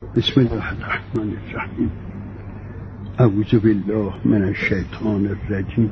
بسم الله الرحمن الرحیم. اعوذ بالله من الشیطان الرجیم.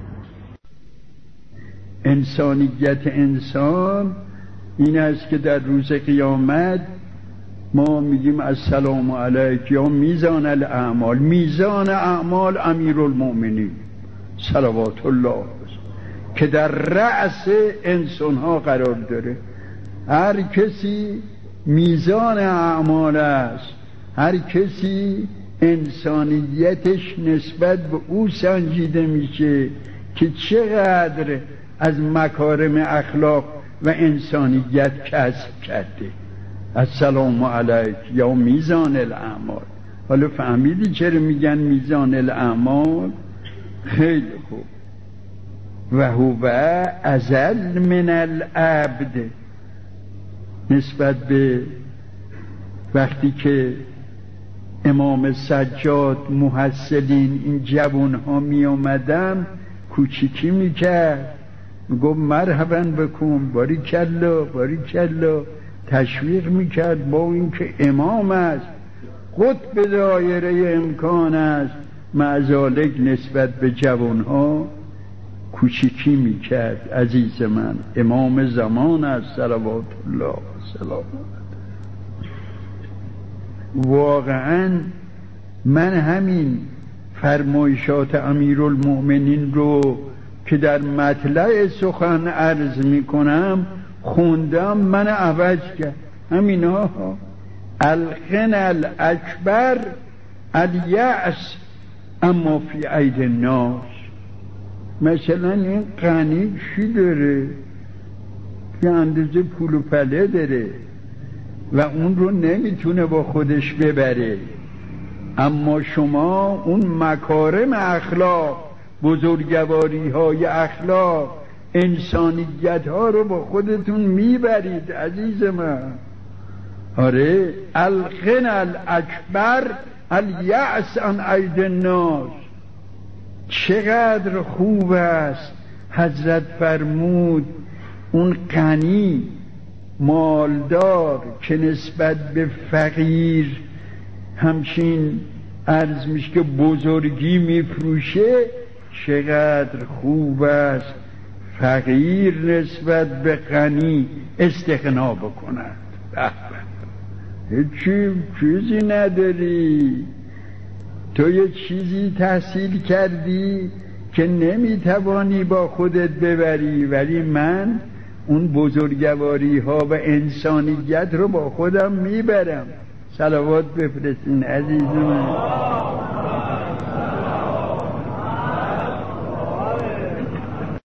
انسانیت انسان این است که در روز قیامت ما میگیم السلام علیک یا میزان الاعمال. میزان اعمال امیرالمؤمنین صلوات الله که در رأس انسان ها قرار داره. هر کسی میزان اعمال است، هر کسی انسانیتش نسبت به او سنجیده میشه که چقدر از مکارم اخلاق و انسانیت کسب کرده. السلام علیک یا میزان الاعمال. حالا فهمیدی چرا میگن میزان الاعمال؟ خیلی خوب. و هو ازل من العبد، نسبت به وقتی که امام سجاد محصلین این جوان ها می آمدن کوچیکی می کرد، می گفت مرحبا بکن، باریکلا باریکلا، تشویق می کرد با اینکه امام است، قطب دایره امکان است، معذالک نسبت به جوان ها کوچیکی می کرد. عزیز من امام زمان است صلوات الله سلام. واقعا من همین فرمایشات امیرالمؤمنین رو که در مطلع سخن عرض می کنم خوندم، من عوض کرد. همینا الغنى الاکبر الیأس اما فی اید الناس. مثلا این غنی چی داره که اندازه پول و پله داره و اون رو نمیتونه با خودش ببره، اما شما اون مکارم اخلاق، بزرگواری های اخلاق، انسانیت ها رو با خودتون میبرید. عزیز من آره، الغنى الاکبر الیأس عن اید الناس. چقدر خوب است حضرت فرمود اون غنی مالدار که نسبت به فقیر همچین عرض میشه که بزرگی میفروشه، چقدر خوب است فقیر نسبت به غنی استغنا بکند. هیچی چیزی نداری، تو یه چیزی تحصیل کردی که نمیتوانی با خودت ببری، ولی من اون بزرگواری ها و انسانیت رو با خودم میبرم. صلوات بفرستین عزیز من.